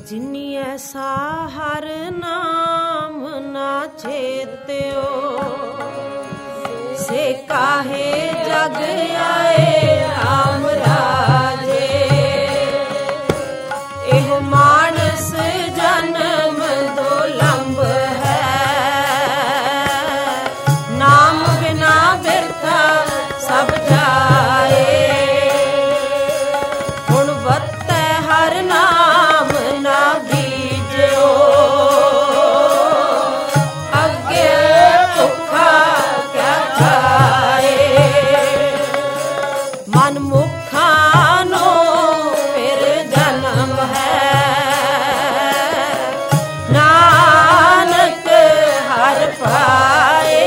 ਜਿਨੀ ਐਸਾ ਹਰ ਨਾਮ ਨਾ ਚੇਤਿਓ, ਸੇ ਕਾਹੇ ਜਗ ਆਏ ਰਾਮ ਰਾਜੇ। ਇਹ ਮਾਨਸ ਜਨਮ ਦੁਲੰਭ ਹੈ, ਨਾਮ ਬਿਨਾ ਬਿਰਥਾ ਸਭ ਜਾਏ। ਹੁਣ ਵਰਤੈ ਹਰ ਨਾਮ ਨਾ ਬੀਜਿਓ, ਅੱਗੇ ਭੁੱਖਾ ਕਿਆ ਖਾਏ। ਮਨ ਮੁਖਾਂ ਨੂੰ ਫਿਰ ਜਨਮ ਹੈ, ਨਾਨਕ ਹਰ ਪਾਏ।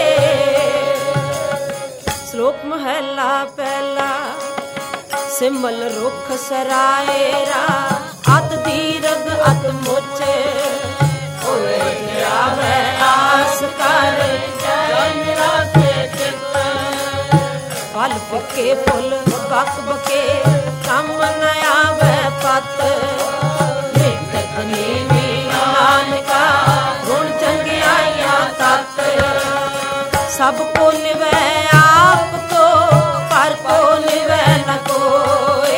ਸ਼ਲੋਕ ਮਹਲਾ ਪਹਿਲਾ। ਸਿਮਲ ਰੁਖ ਸਰਾਏਰਾ, ਅਤ ਦੀਰਘ ਅਤ ਮੁੱਚ, ਹੋਏ ਜਾਵੇ ਆਸ ਕਰ ਜਨ ਰਾਖੇ ਚਿਤ। ਫਲ ਫਿੱਕੇ ਫੁੱਲ ਬਕ ਬਕੇ, ਕੰਮ ਨ ਆਵੇ ਪਤ। ਨਿਤਕ ਨੀਵੀ ਨਾਨਕਾ, ਗੁਣ ਚੰਗਿਆਈਆਂ ਤਤ। ਸਭ ਕੋ ਨਿਵੈ ਆਪ ਕੋ, ਪਰ ਕੋ ਨਿਵੈ ਨ ਕੋਏ।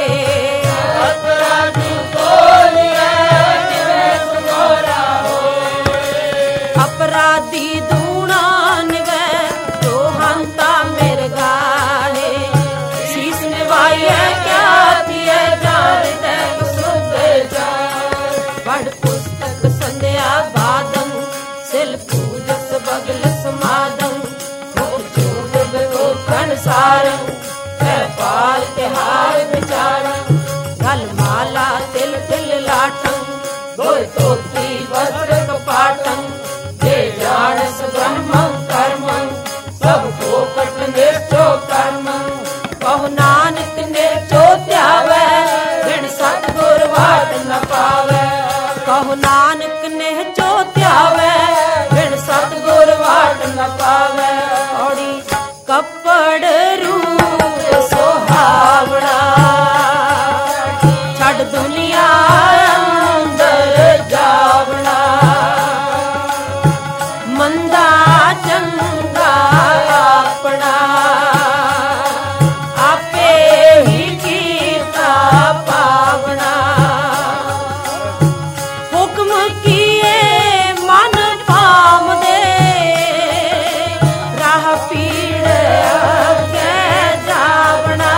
ਅਪਰਾਧੀ ਦੂਣਾ ਨਿਵੈ, ਜੋ ਹੰਤਾ ਮਿਰਗਾਹੇ। ਸੀਸ ਨਿਵਾਈਐ ਕਿਆ ਥੀਐ, ਜਾਨ ਤੈ ਸੁਧ ਜਾਏ। ਪੜ੍ਹ ਪੁਸਤਕ ਸੰਧਿਆ ਬਾਦੰ, ਸਿਲ ਪੂਜਸ ਬਗਲ ਸਮਾਦੰ। ਮੁਖ ਚੂੜ ਵਿਗੋਖਣ ਸਾਰੰ, ਤੈ ਪਾਲ ਤਿਹਾਰ ਵਿਚਾਰੰ। ਗਲ ਮਾਲਾ ਤਿਲ ਤਿਲ ਲਾਟੰ, ਗੋਇ ਧੋਤੀ ਵਸਤ੍ਰ ਕਪਾਟੰ। ਜੇ ਜਾਣਸ ਬ੍ਰਹਮੰ ਕਰਮੰ, ਸਭ ਕੋ ਕਟ ਨਿਸ਼ਚੋ ਕਰਮੰ। ਕਹੁ ਨਾਨਕ ਨਿਰਚੋ ਧਿਆਵੈ, ਬਿਨ ਸਤਿਗੁਰ ਵਾਟ ਨ ਪਾਵੈ। ਕਹੁ ਨਾਨਕ ਨਿਹਚੋ ਧਿਆਵੈ, ਬਿਨ ਸਤਿਗੁਰ ਵਾਟ ਨ ਪਾਵੈ। ਔੜੀ ਕੱਪੜ ਰੂਪ ਸੁਹਾਵਣਾ, ਛੱਡ ਦੁਨੀਆ ਅੰਦਰ ਜਾਵਣਾ। ਮੰਦਾ ਚੰਗਾ ਆਪਣਾ, ਆਪੇ ਹੀ ਕੀਤਾ ਪਾਵਣਾ। ਹੁਕਮ ਕੀਏ ਮਨ ਭਾਮਦੇ, ਰਾਹ ਪੀੜ ਅੱਗੇ ਜਾਵਣਾ।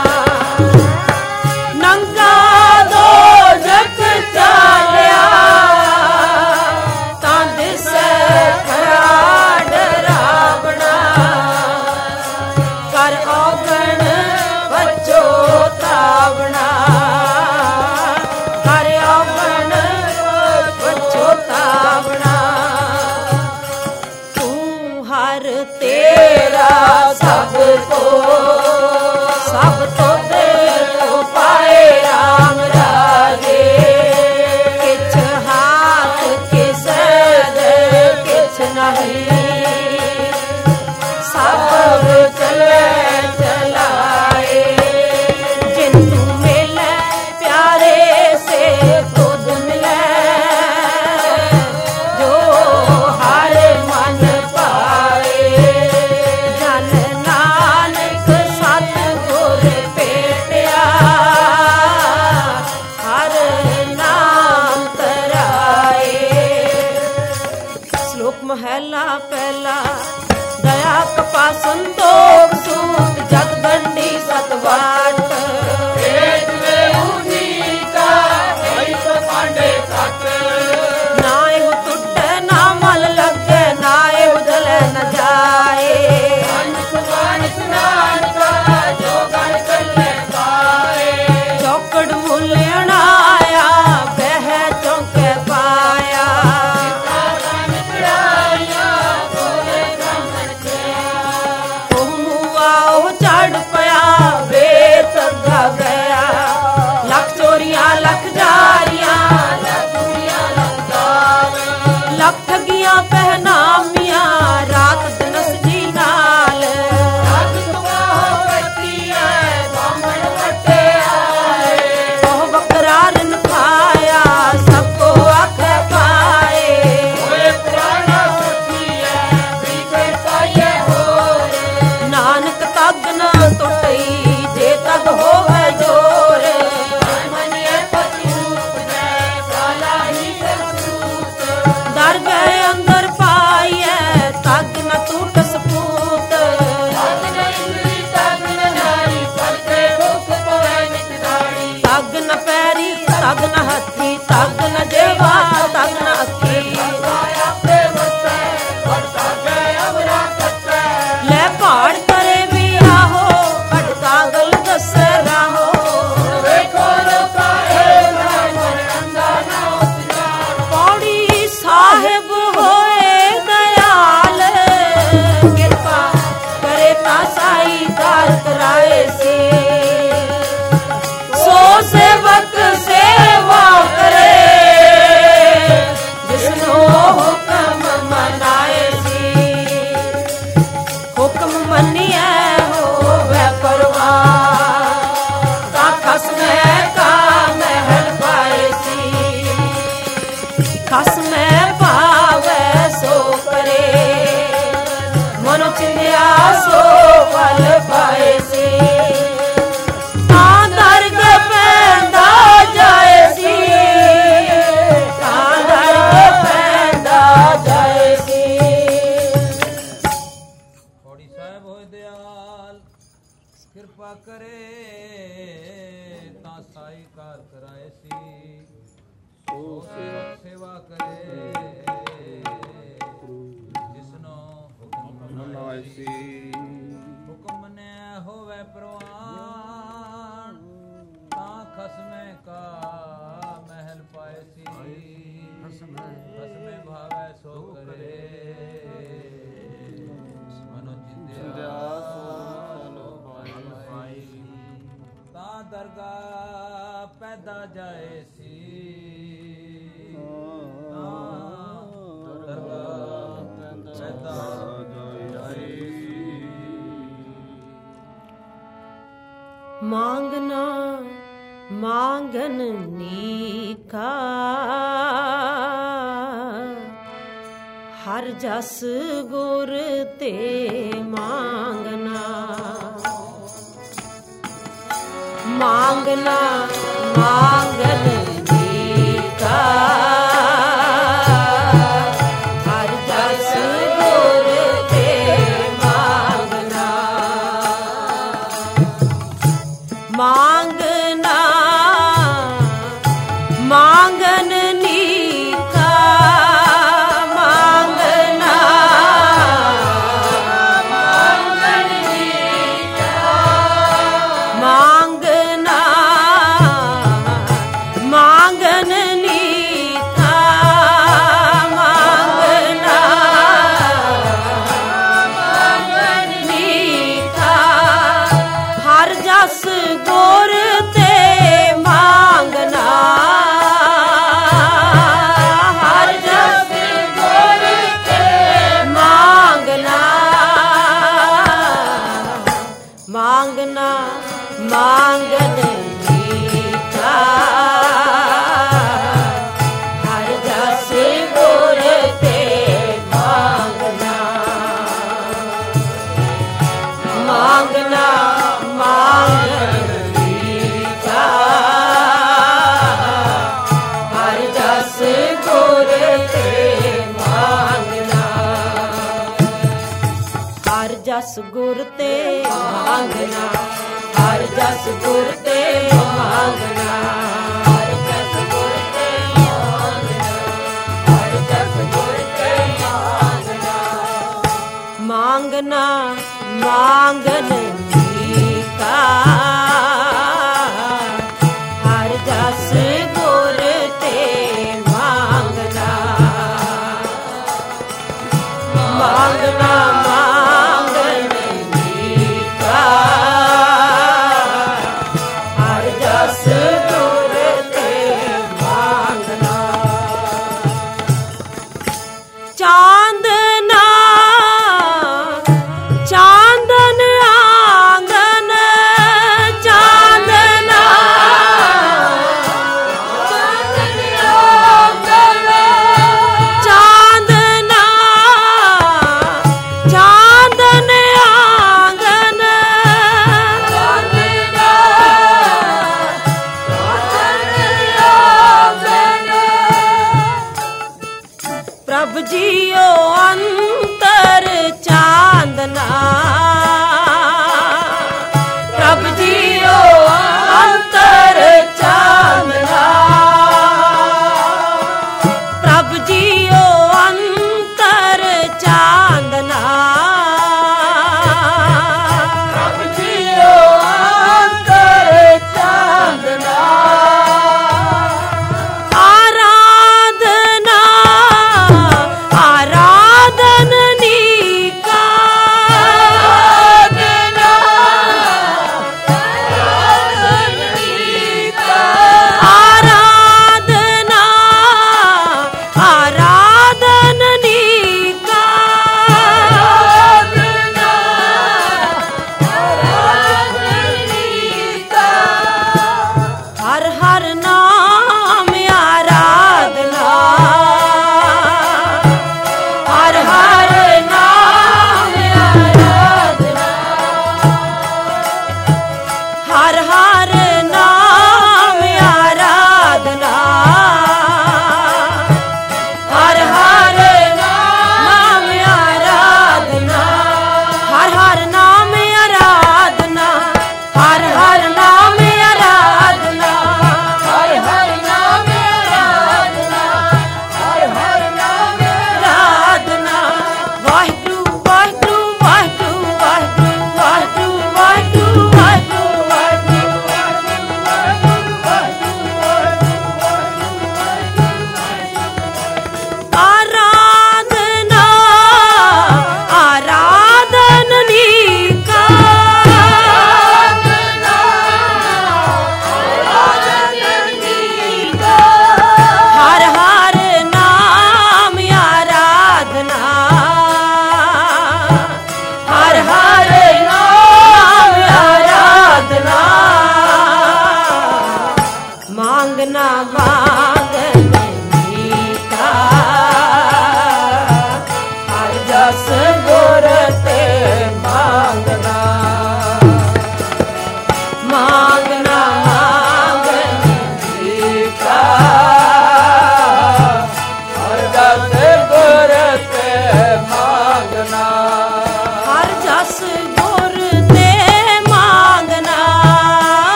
ਨੰਗਾ ਦੋਜਖ ਚਾਲਿਆ, ਤਾਂ ਦਿਸੈ ਖਰਾ ਡਰਾਵਣਾ। ਕਰ ਔਗਣ ਪਛੋਤਾਵਣਾ, ਕਰ ਔਗਣ ਪਛੋਤਾਵਣਾ। ਤੂੰ ਹਰ ਤੇਰਾ ਸਭ ਕੋ, ਸਭ ਤੁਧ ਕੋ ਪਾਏ ਰਾਮ ਰਾਜੇ। ਕਿਛ ਹਾਥ ਕਿਸੇ ਦੇ ਕਿਛ ਨਹੀਂ, ਸਭ ਚਲੇ ਚਲਾਏ। ਜਿਨ ਤੂੰ ਮਿਲੈ ਪਿਆਰੇ, ਸੇ ਤੁਧ ਮਿਲੈ। ਜੋ ਹਰ ਮਨ ਪਾਏ, ਜਨ ਨਾਨਕ ਤੱਗ ਨਾ ਟੁੱਟਈ ਜੇ ਤੱਕ ਹੋਵੇ ਜੋਰ ਮਨੀਏ ਪਤੂਤ ਜੈ ਕਾਲਾ ਹੀ ਕਰਤੂਤ ਦਰ ਗਏ ਅੰਦਰ ਪਾਈਐ ਤੱਗ ਨਾ ਟੁੱਟ ਸਪੂਤ ਤੱਗ ਨਾ ਇੰਦਰੀ ਤੱਗ ਨਾ ਨਾਰੀ ਕਰਤੇ ਦੁੱਖ ਪਵੇ ਨਿਤ ਦਾੜੀ ਤੱਗ ਨਾ ਪੈਰੀ ਤੱਗ ਨਾ ਹੱਥੀ ਤੱਗ ਨਾ ਜੇਵਾ ਤੱਗ ਨਾ ਅੱਖੀ ਲੈ ਭਾੜ ਕਰੇ ਵੀ ਆਹੋ ਭਟਕਾ ਗਲ ਦੱਸੇ ਰਾਹੋ ਵੇਖੋ ਲੋਕਾਏ ਮਨ ਅੰਦਾ ਨਾ ਉਤਰਾ ਪੌੜੀ ਸਾਹਿਬ ਹੋਏ ਦਇਆਲ ਕਿਰਪਾ ਕਰੇ ਤਾਂ ਸਾਈ ਕਾਰ ਕਰਾਏ ਸੀ ਸੋ ਸੇਵਕ ਸੇਵਾ ਕਰੇ ਜਿਸਨੂੰ ਹੁਕਮ ਮਨਾਏ ਸੀ ਹੁਕਮ ਮੰਨਿਐ ਹੋਵੇ ਪਰਵਾਰ ਤਾਂ ਖਸਮੈ ਕਾ ਮਹਿਲ ਪਾਏ ਸੀ ਖਸਮੈ ਪਾਵੈ ਸੋ ਕਰੇ ਮਨ ਚਿੰਦਿਆ ਸੋ ਫਲ ਪਾਏ ਸੀ ਤਾਂ ਦਰਦ ਪੈਂਦਾ ਜਾਏ ਸੀ ਤਾਂ ਦਰਦ ਪੈਂਦਾ ਜਾਏ ਸੀ ਪੌੜੀ ਸਾਹਿਬ ਹੋਏ ਦਿਆਲ ਕਿਰਪਾ ਕਰੇ ਤਾਂ ਸਾਈ ਕਾਰ ਕਰਾਏ ਸੀ ਸੋ ਸੇਵਾ ਕਰੇ ਜਿਸਨੋਂ ਹੁਕਮ ਮਨਾਏ ਸੀ ਹੁਕਮ ਨੇ ਹੋਵੇ ਪ੍ਰਵਾਨ ਤਾਂ ਖਸਮੇ ਕਾ ਮਹਿਲ ਪਾਏ ਸੀ ਖਸਮੇ ਭਾਵੈ ਸੋ ਕਰੇ ਮਨੋ ਚਿੰਦਿਆ ਤਾਂ ਦਰਗਾਹ ਪੈਦਾ ਜਾਏ ਸੀ ਦਰਗਾਹ ਪੈਦਾ ਜਾਏ ਸੀ ਮਾਂਗਨਾ ਮਾਂਗਨ ਨੀਕਾ ਹਰ ਜਸ ਗੁਰ ਤੇ ਮਾਂਗਨਾ ਮਾਂਗਨਾ ਮਾਂਗਨ ਨੀਕਾ ਹਰ ਜਸ ਗੁਰ ਤੇ ਮਾਂਗਨਾ ਮਾਂਗਨਾ ਮਾਂਗਨ ਨੀਕਾ ਮਾਂਗਨਾ ਮਾਂਗਨ ਨੀਕਾ ਮਾਂਗਨਾ ਮਾਂਗਨ ਨੀਕਾ ਮਾਂਗਨਾ ਮਾਂਗਨ ਨੀਕਾ ਹਰ ਜਸ ਗੁਰ ਤੇ ਮਾਂਗਨਾ ਹਰ ਜਸ ਗੁਰ ਤੇ ਮਾਂਗਨਾ ਮਾਂਗਨਾ ਮਾਂਗਨ ਨੀਕਾ ਹਰ ਜਸ ਗੁਰ ਤੇ ਮਾਂਗਨਾ ਮਾਂਗਨਾ ਮਾਂਗਨ ਨੀਕਾ ਹਰ ਜਸ ਗੁਰ ਤੇ ਮਾਂਗਨਾ ਹਰ ਜਸ ਗੁਰ ਤੇ ਮਾਂਗਨਾ ਹਰ ਜਸ ਗੁਰ ਤੇ ਮਾਂਗਨਾ ਹਰ ਜਸ ਗੁਰ ਤੇ ਮਾਂਗਨਾ ਹਰ ਜਸ ਗੁਰ ਤੇ ਮਾਂਗਨਾ ਮਾਂਗਨਾ ਮਾਂਗਨ ਨੀਕਾ ਹਰ ਜਸ ਗੁਰ ਤੇ ਮਾਂਗਨਾ ਮਾਂਗਨਾ ਮਾਂਗਨ ਨੀਕਾ ਹਰ ਜਸ ਗੁਰ ਤੇ ਮਾਂਗਨਾ ਚਾਂਦਨਾ ਚਾਂਦਨ ਆ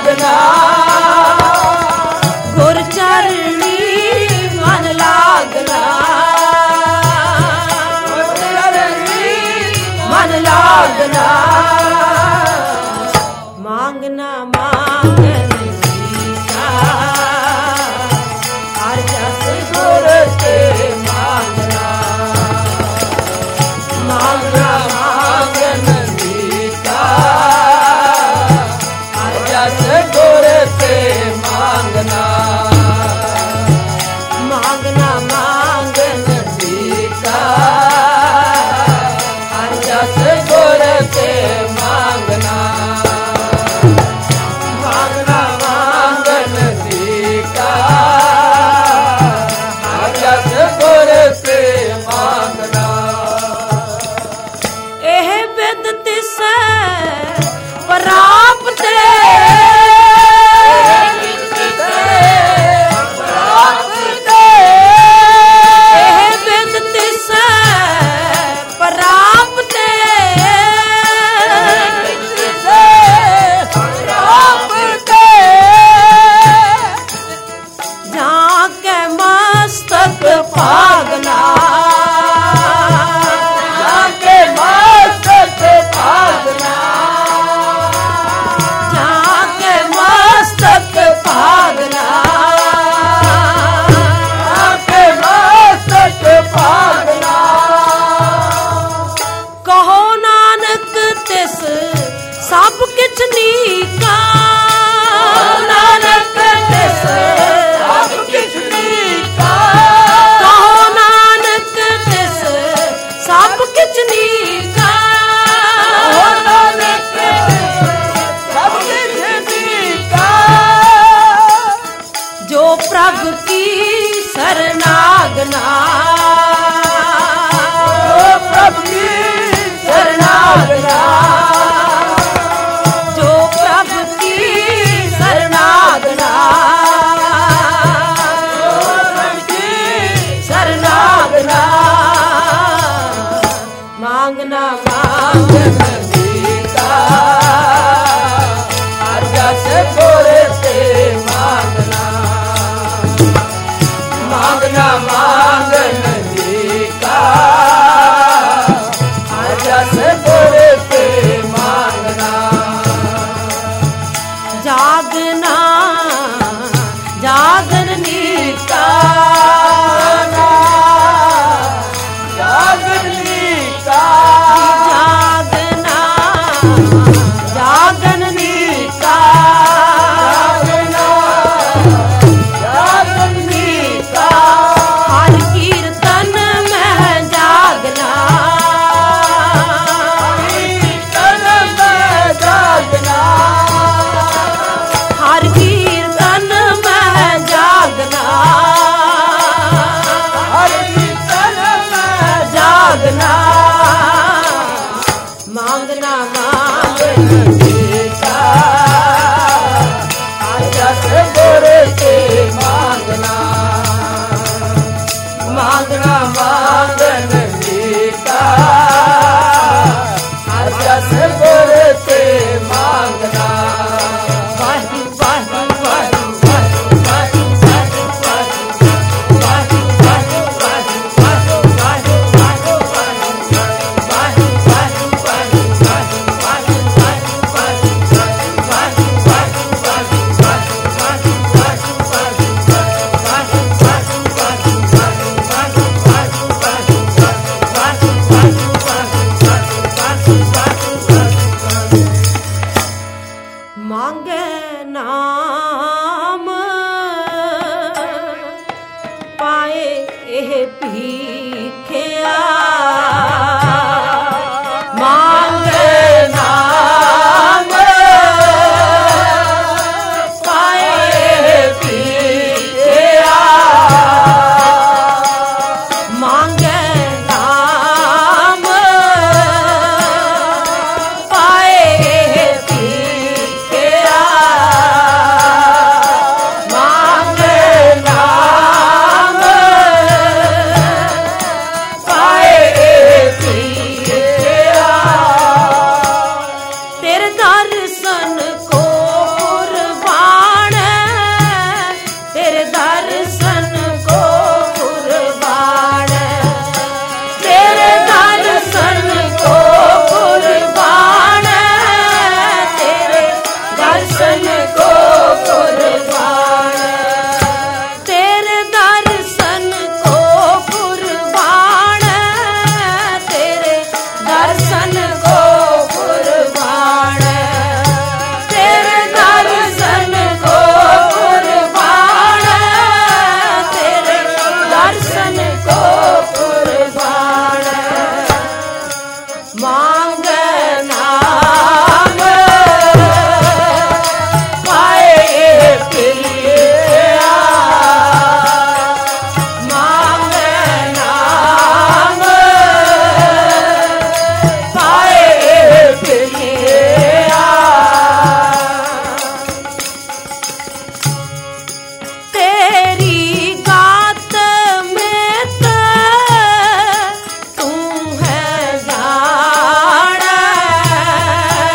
लागना गुर चरणी मन लागना मन लागना मांगना मांगन सीता हर जस गुर के मांगना मांगना मांगन सीता हर जस गुर के मांगना मांगना मांगन सीता हर जस गुर के मांगना मांगना मांगन सीता हर जस गुर के मांगना एह बिद तिसै प्राप्त भागना जाके मस्तक भागना जाके मस्तक भागना जाके मस्तक भागना कहो नानक तिस सब किछ नीका नानक तिस सब किछ नीका सब किछ नीका सब किछ नीका जो प्रभु की शरणागना जो प्रभु की शरणागना जो प्रभु की शरणागना शरणागना मांगना मांगन सीता हर जस गुर से मांगना मांगना मांगन सीता हर जस गुर से मांगना जागना जागन नीता मांगना मांगन सीता हर जस गुर से मांगना मांगना मांगन सीता हर जस गुर से मांगना वाहि वाहि वाहि वाहि नाम पाए प्रिया मांगे नाम पाए प्रिया तेरी गात में तू है जान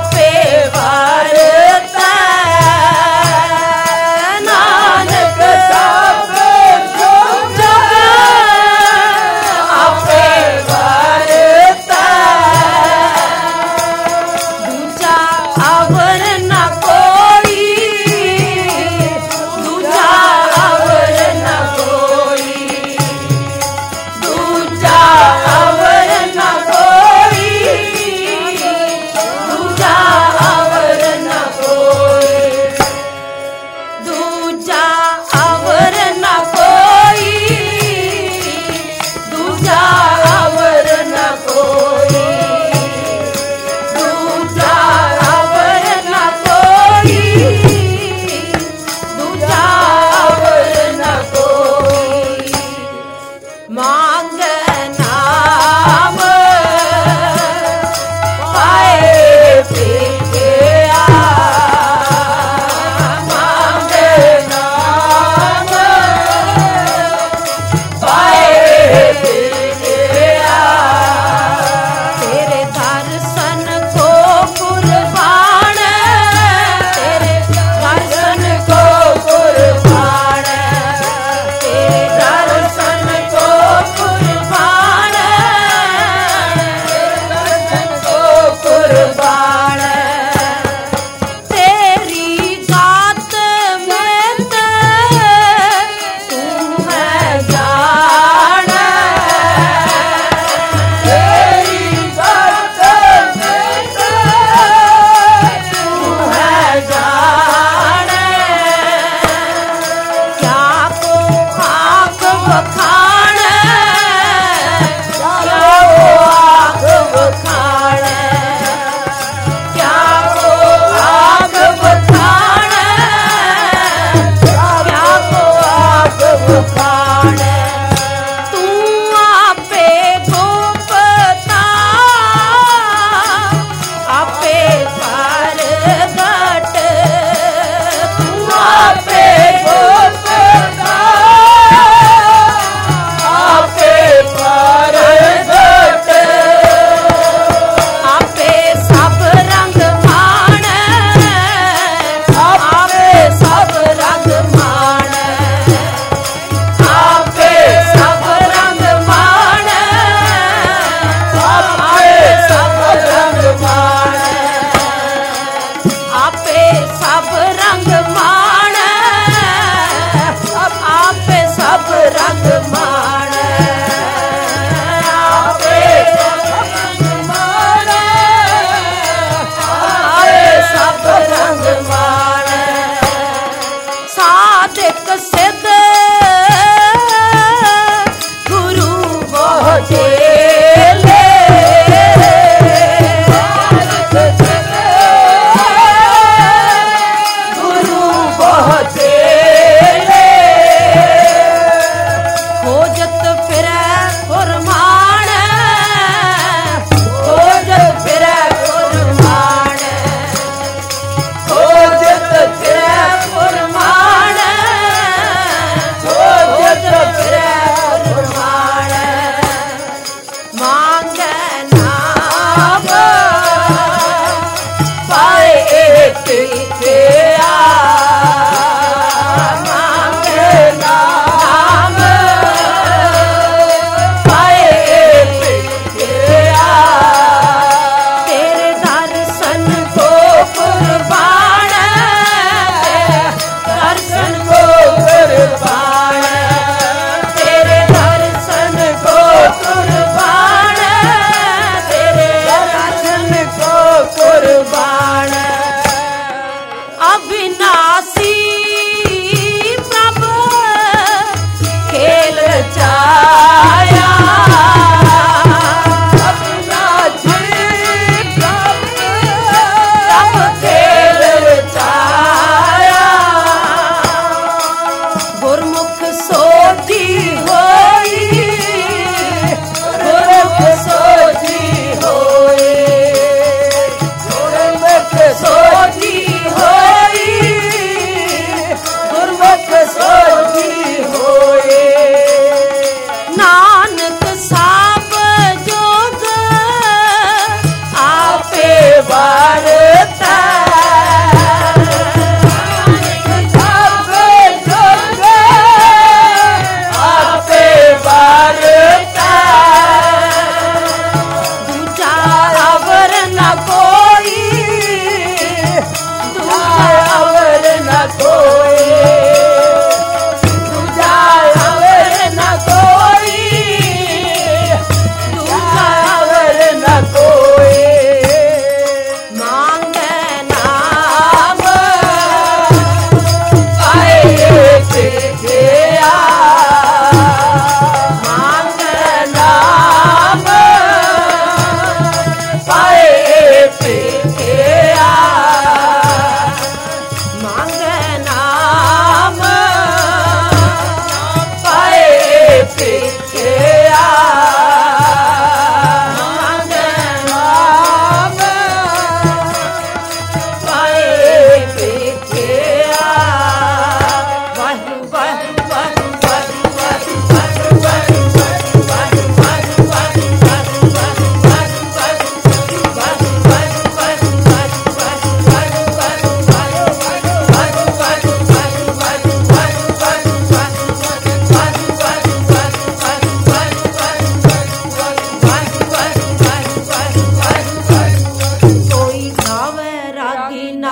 आपे वारता नानक सब जग आपे वारता दूजा अवर न कोई दूजा अवर न कोई दूजा अवर न कोई दूजा अवर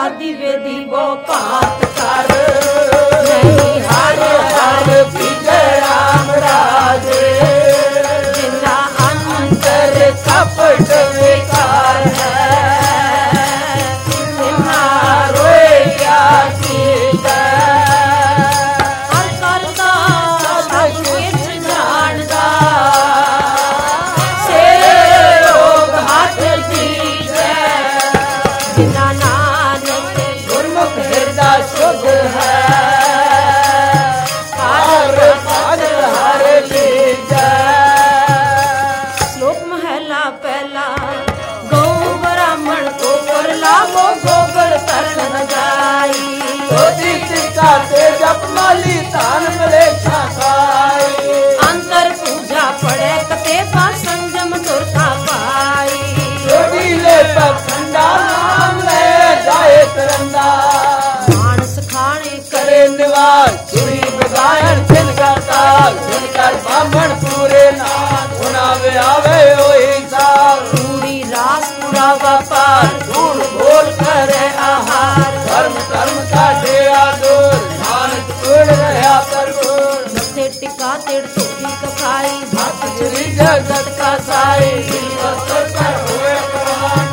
आदि वेदी वो पात कर नहीं हर हर विजय राम राजे जिना अंतर कपट विकार है जिना रोया की हर करता सब कुछ जानदा से रोग हाथ दीजे जिना नानक गुरमुख हृदय शुद्ध है हर पद हर लीजे। श्लोक महला पहला गौ ब्राह्मण को कर लाभो गोबर तरन न जाई जप माली तान मिले छाई अंतर पूजा पड़े कते पा संजम दुर्ता पाई जोड़ीले पखंडा नाम ले जाए तरंदा मानस खाने करे निवास सुरी बगायन जिनका ताल जिनकर ब्राह्मण पूरे नाम सुनावे आवे ओही साल पूरी रास पूरा व्यापार धूल बोल करे आहार धर्म धर्म का डेरा दूर नानक उड़ रहा परगुर मथे टिका तेड़ टोपी कखाई भक्त श्री जगत का साई जीवत कर हुए प्रमाण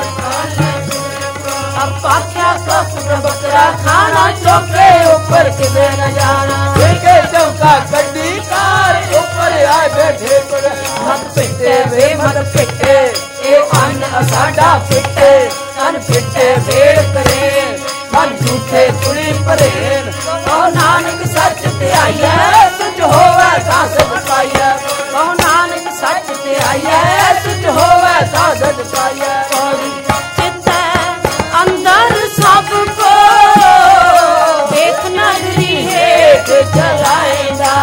अब पाख्या का बकरा खाना चौके ऊपर किसे न जाना देखे चौका कड्डी कार ऊपर आए बैठे पर मत पिटे वे मत पिटे ए अन्न साडा पिटे तन पिटे वेड़ करे मन झूठे तुरी परेन ओ नानक सच ते आइए सच होवे ता सच पाइए ओ नानक सच ते आइए सच होवे ता सच पाइए चित्त अंदर सबको एक नगरी हेठ चलाएगा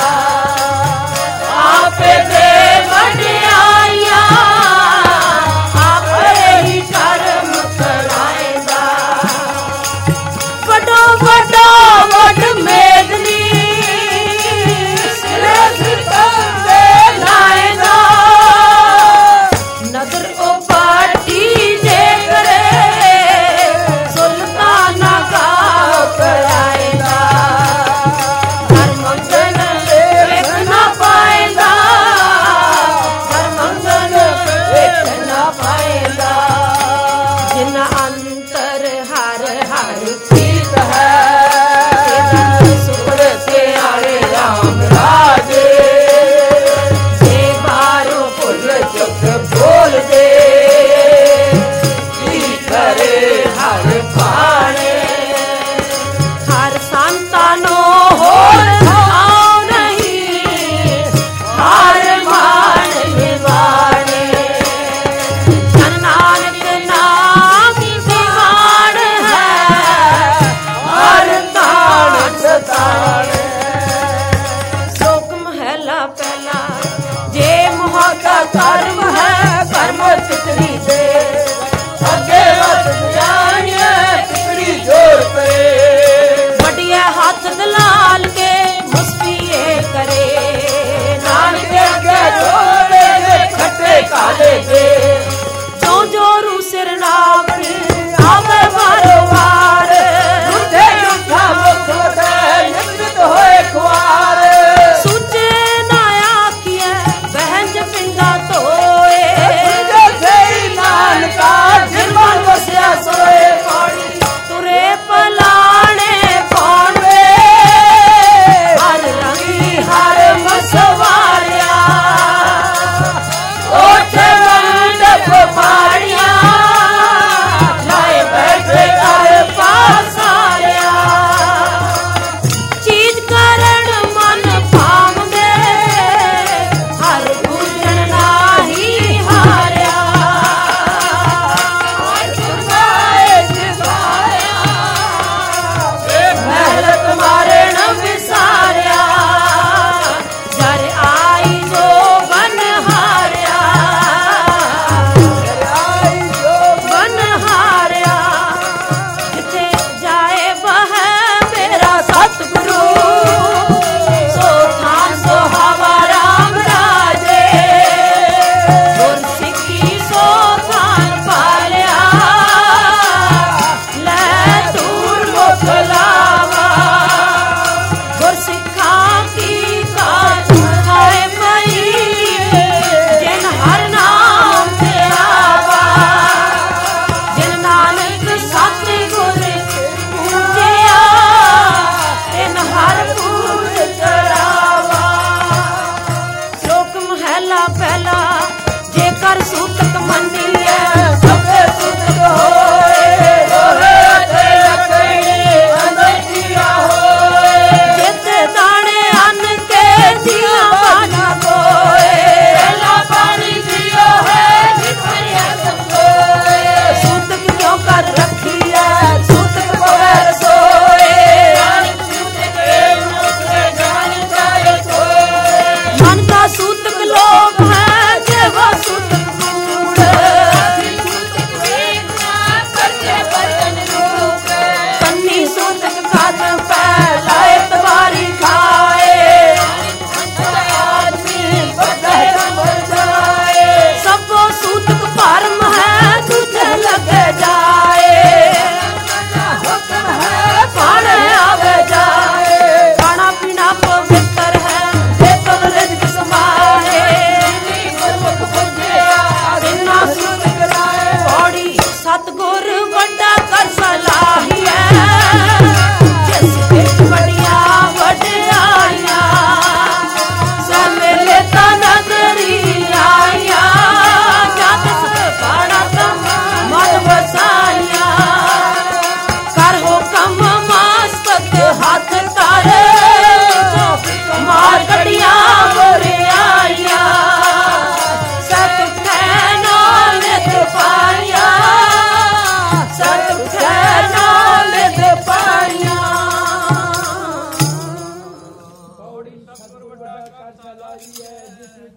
आपे दे बढ़ियाइया आपे ही कर्म कराएगा बड़ो बड़ो बड़ मेदनी सिरे सितंदे लाएगा नगर ओ पाटी जे करे सुल्ताना का कराएगा हर मंगल देख ना पाएगा हर मंगल देख ना पाएगा जिन अंतर हर हर चीज है सुपर से आए राम राजे जे बारो फुल चुप बोल दे करे हर पाने हर संतानो हो नहीं हर मान निवाणे जन नानक नाम दीवान है हर ताण सताणे। श्लोक महला पहला जे मोह का कर्म है कर्म चितरी से अगे वत जानिए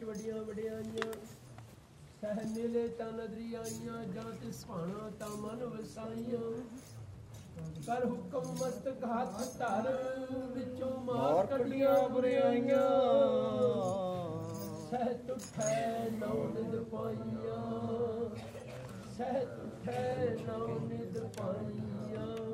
ਵੱਡੀਆਂ ਵਡਿਆਈਆਂ ਸਹਿ ਮੇਲੇ ਤਾਂ ਨਦਰੀ ਆਈਆਂ ਜਾਂ ਤਿਸ ਭਾਣਾ ਤਾਂ ਮਨ ਵਸਾਈਆਂ ਕਰ ਹੁਕਮ ਮਸਤਕ ਹੱਥ ਧਰ ਵਿੱਚੋਂ ਮਾਰ ਕੱਢੀਆਂ ਬੁਰਾਈਆਂ ਸਹਿ ਤੁਠੈ ਨੌ ਨਿਦ ਪਾਈਆਂ ਸਹਿ ਤੁਠੈ ਨੌ ਨਿਦ ਪਾਈਆਂ